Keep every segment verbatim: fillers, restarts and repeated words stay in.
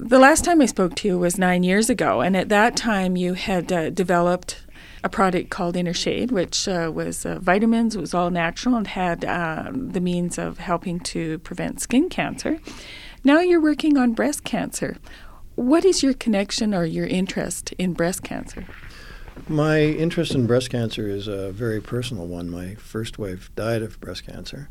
The last time I spoke to you was nine years ago, and at that time you had uh, developed a product called Inner Shade, which uh, was uh, vitamins, it was all natural, and had uh, the means of helping to prevent skin cancer. Now you're working on breast cancer. What is your connection or your interest in breast cancer? My interest in breast cancer is a very personal one. My first wife died of breast cancer.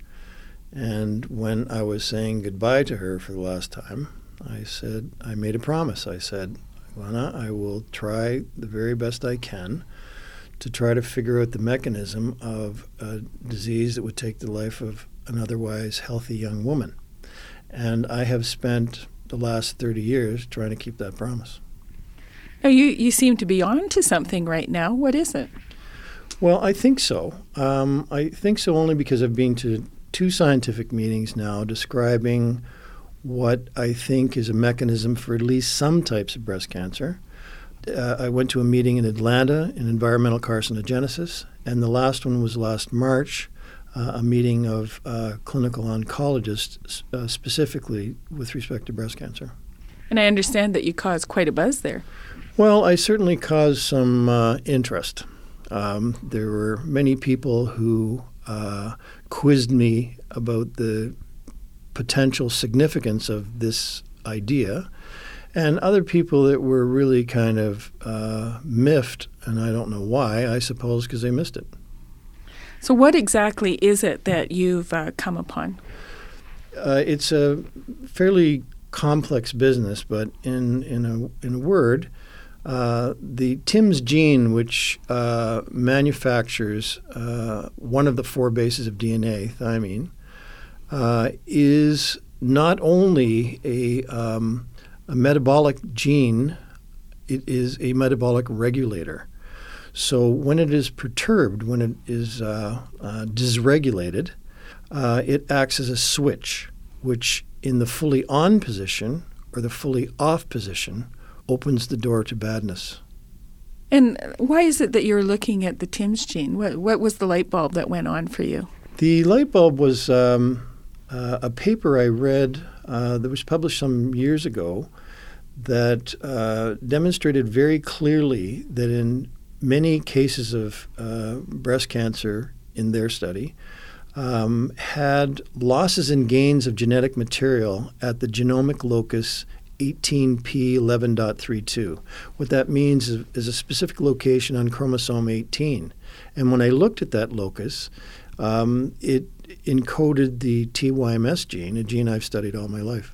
And when I was saying goodbye to her for the last time, I said, I made a promise. I said, Glenna, I will try the very best I can to try to figure out the mechanism of a disease that would take the life of an otherwise healthy young woman. And I have spent the last thirty years trying to keep that promise. Now you, you seem to be on to something right now. What is it? Well, I think so. Um, I think so only because I've been to two scientific meetings now describing what I think is a mechanism for at least some types of breast cancer. Uh, I went to a meeting in Atlanta in environmental carcinogenesis, and the last one was last March, uh, a meeting of uh, clinical oncologists uh, specifically with respect to breast cancer. And I understand that you caused quite a buzz there. Well, I certainly caused some uh, interest. Um, there were many people who uh, quizzed me about the potential significance of this idea, and other people that were really kind of uh, miffed, and I don't know why, I suppose because they missed it. So what exactly is it that you've uh, come upon? Uh, it's a fairly complex business, but in, in, a, in a word, uh, the TIMS gene, which uh, manufactures uh, one of the four bases of D N A, thymine, uh, is not only a um, A metabolic gene, it is a metabolic regulator. So when it is perturbed, when it is uh, uh, dysregulated, uh, it acts as a switch, which in the fully on position or the fully off position opens the door to badness. And why is it that you're looking at the TIMS gene? What, what was the light bulb that went on for you? The light bulb was um, uh, a paper I read uh, that was published some years ago that uh, demonstrated very clearly that in many cases of uh, breast cancer in their study um, had losses and gains of genetic material at the genomic locus eighteen p eleven point thirty-two. What that means is, is a specific location on chromosome eighteen. And when I looked at that locus, um, it encoded the T Y M S gene, a gene I've studied all my life.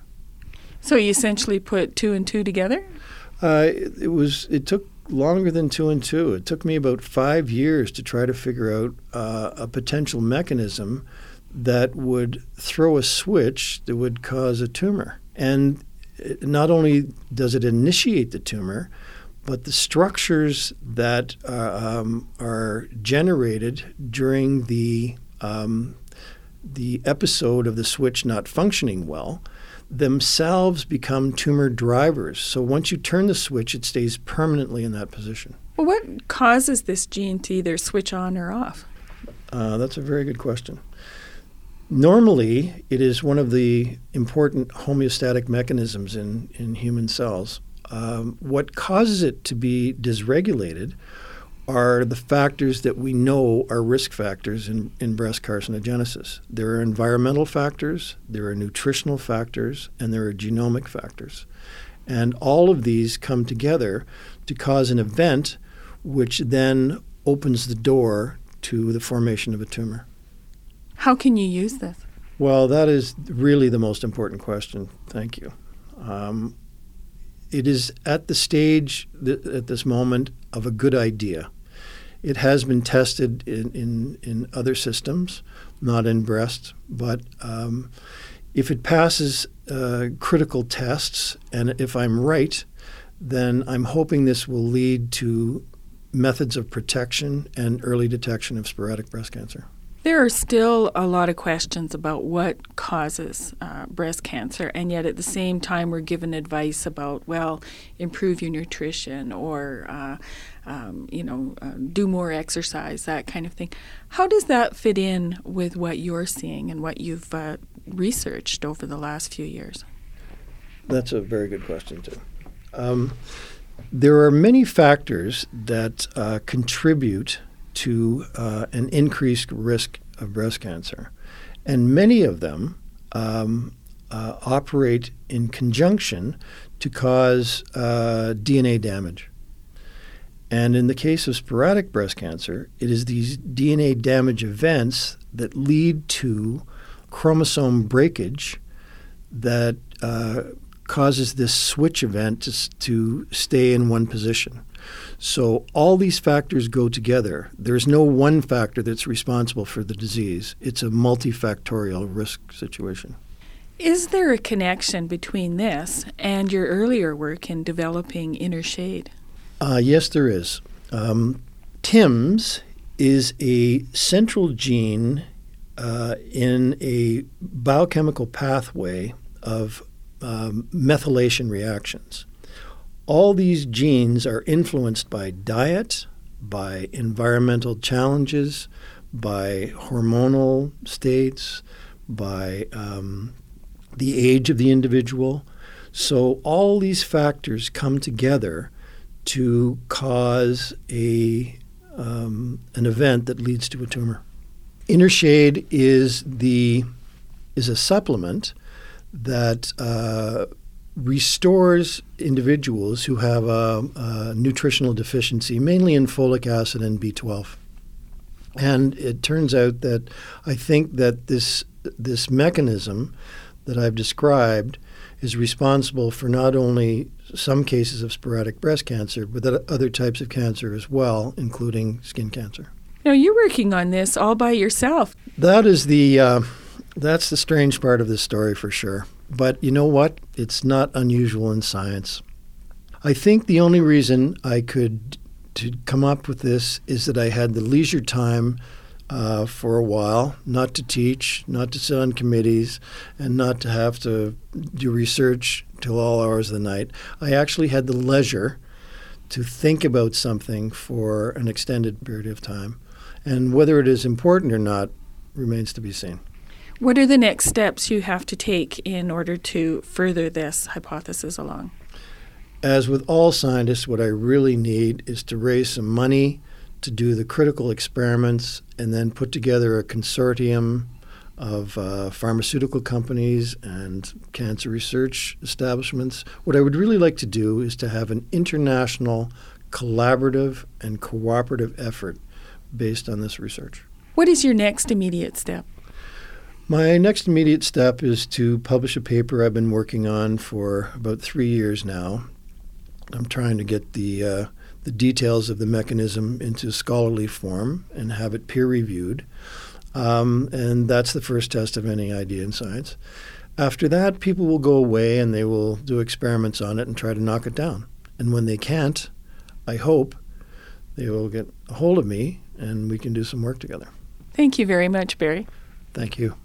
So you essentially put two and two together? Uh, it, it was. It took longer than two and two. It took me about five years to try to figure out uh, a potential mechanism that would throw a switch that would cause a tumor. And it, not only does it initiate the tumor, but the structures that uh, um, are generated during the um, the episode of the switch not functioning well themselves become tumor drivers. So once you turn the switch, it stays permanently in that position. Well, what causes this gene to either switch on or off? Uh, that's a very good question. Normally, it is one of the important homeostatic mechanisms in, in human cells. Um, what causes it to be dysregulated are the factors that we know are risk factors in, in breast carcinogenesis. There are environmental factors, there are nutritional factors, and there are genomic factors. And all of these come together to cause an event which then opens the door to the formation of a tumor. How can you use this? Well, that is really the most important question. Thank you. Um, it is at the stage th- at this moment of a good idea. It has been tested in, in, in other systems, not in breast, but um, if it passes uh, critical tests, and if I'm right, then I'm hoping this will lead to methods of protection and early detection of sporadic breast cancer. There are still a lot of questions about what causes uh, breast cancer, and yet at the same time we're given advice about, well, improve your nutrition or, uh, um, you know, uh, do more exercise, that kind of thing. How does that fit in with what you're seeing and what you've uh, researched over the last few years? That's a very good question, too. Um, there are many factors that uh, contribute to uh, an increased risk of breast cancer, and many of them um, uh, operate in conjunction to cause uh, D N A damage. And in the case of sporadic breast cancer, it is these D N A damage events that lead to chromosome breakage that uh, causes this switch event to, to stay in one position. So all these factors go together. There's no one factor that's responsible for the disease. It's a multifactorial risk situation. Is there a connection between this and your earlier work in developing Inner Shade? Uh, yes, there is. Um, TIMS is a central gene uh, in a biochemical pathway of um, methylation reactions. All these genes are influenced by diet, by environmental challenges, by hormonal states, by um, the age of the individual. So all these factors come together to cause a um, an event that leads to a tumor. Inner Shade is the is a supplement that uh, restores individuals who have a, a nutritional deficiency, mainly in folic acid and B twelve. And it turns out that I think that this this mechanism that I've described is responsible for not only some cases of sporadic breast cancer, but other types of cancer as well, including skin cancer. Now, you're working on this all by yourself. That is the uh, that's the strange part of this story for sure. But you know what? It's not unusual in science. I think the only reason I could to come up with this is that I had the leisure time uh, for a while, not to teach, not to sit on committees, and not to have to do research till all hours of the night. I actually had the leisure to think about something for an extended period of time. And whether it is important or not remains to be seen. What are the next steps you have to take in order to further this hypothesis along? As with all scientists, what I really need is to raise some money to do the critical experiments and then put together a consortium of uh, pharmaceutical companies and cancer research establishments. What I would really like to do is to have an international collaborative and cooperative effort based on this research. What is your next immediate step? My next immediate step is to publish a paper I've been working on for about three years now. I'm trying to get the uh, the details of the mechanism into scholarly form and have it peer-reviewed. Um, and that's the first test of any idea in science. After that, people will go away and they will do experiments on it and try to knock it down. And when they can't, I hope they will get a hold of me and we can do some work together. Thank you very much, Barry. Thank you.